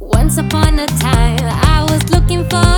Once upon a time, I was looking for